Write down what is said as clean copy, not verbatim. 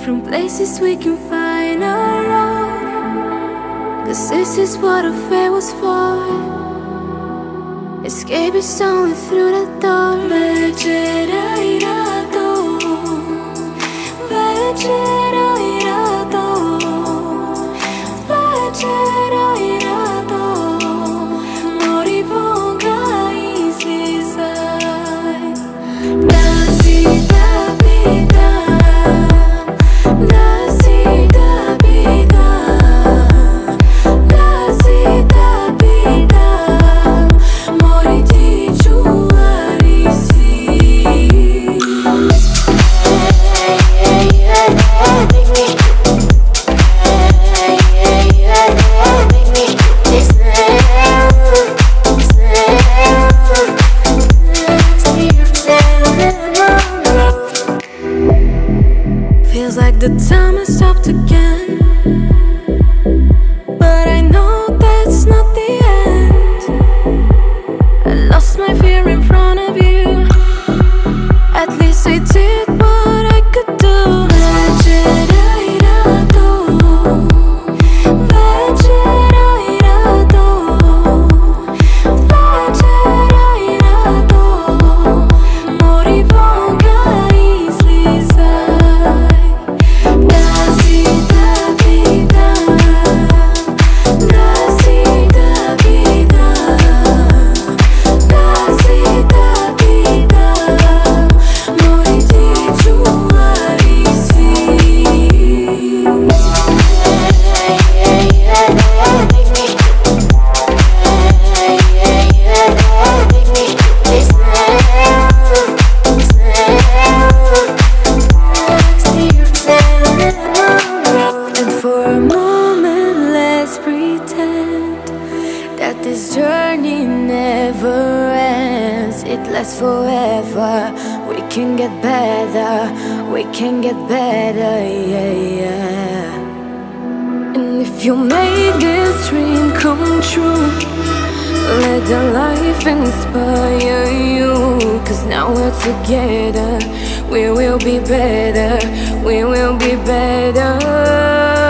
From places we can find our own, 'cause this is what a fair was for. Escape is only through the door. Vecerai라도 vecerai라도 vecerai라도 너를 보가 이 세상 나시다 비다 나시다 비다 나시다 비다 머리 뒤주아리시 Feels like the time has stopped again, but I know that's not the end. I lost my fear in front of you. At least I did what I could do. vecerai라도 vecerai라도 vecerai라도 머리 보가 이 세상 나시다 비다 나시다 비다 나시다 비다 머리 뒤주아리시 And for a moment let's pretend that this journey never ends. It lasts forever. We can get better. We can get better, yeah, yeah. And if you make this dream come true, let the life inspire you. 'Cause now we're together. We will be better. We will be better.